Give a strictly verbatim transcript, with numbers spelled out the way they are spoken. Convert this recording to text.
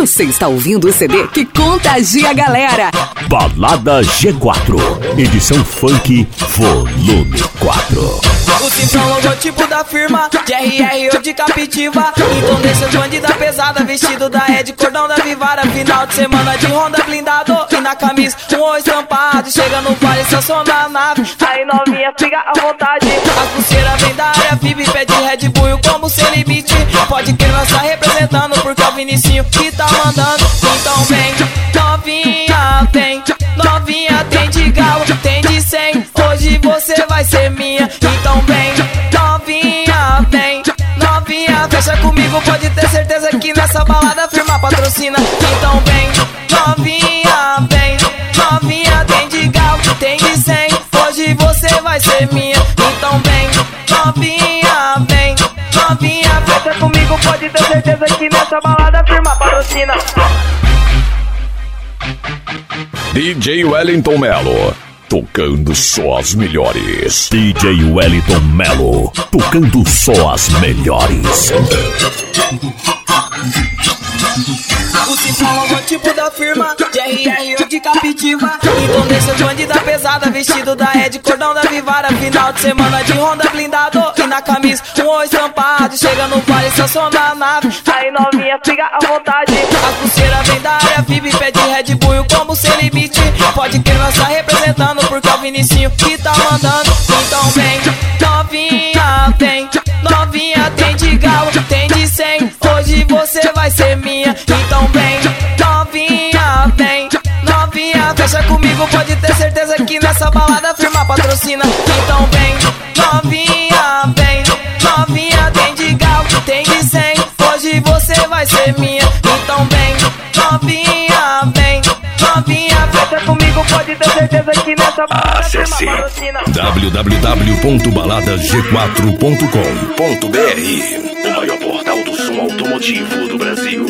Você está ouvindo o C D que contagia a galera. Balada G quatro, edição funk, volume quatro. O simplão logotipo da firma, de R R ou de Captiva. Então deixa os bandida pesada, vestido da Ed, cordão da Vivara. Final de semana de Honda blindado e na camisa um oi estampado. Chega no vale, seu som na nave, aí novinha fica à vontade. As pulseiras vem da área V I B, pede Red Bull como sem limite. Pode que nós tá representando, porque é o Vinicinho que tá mandando. Então vem, novinha, vem, novinha, tem de galo, tem de cem. Hoje você vai ser minha. Então vem, novinha, vem, novinha, fecha comigo, pode ter certeza que nessa balada firma patrocina. Então vem, novinha, vem, novinha, tem de galo, tem de cem. Hoje você vai ser minha. Então vem, novinha, vem, novinha, fecha comigo, pode ter certeza que nessa balada firma patrocina. D J Wellington Melo, tocando só as melhores. D J Wellington Melo, tocando só as melhores. O simplão logotipo da firma, de R R ou de Captiva. Então deixa os bandida pesada, vestido da Ed, cordão da Vivara. Final de semana de Honda blindado e na camisa um oi estampado. Chega no vale, seu som da nave, aí novinha fica à vontade. As pulseiras vem da área V I B, pede Red Bull como sem limite. Pode que nós tá representando, porque é o Vinicinho que tá mandando. Então vem, novinha, vem, novinha, tem de galo, tem de cem. Hoje você vai ser minha. Então vem, novinha, vem, novinha, fecha comigo, pode ter certeza que nessa balada firma patrocina. Então vem, novinha, vem, novinha, tem de galo, tem de cem. Hoje você vai ser minha. Então vem, novinha, vem, novinha, fecha comigo, pode ter certeza que nessa balada firma patrocina. w w w ponto balada g quatro ponto com ponto b r, o maior portal do som automotivo do Brasil.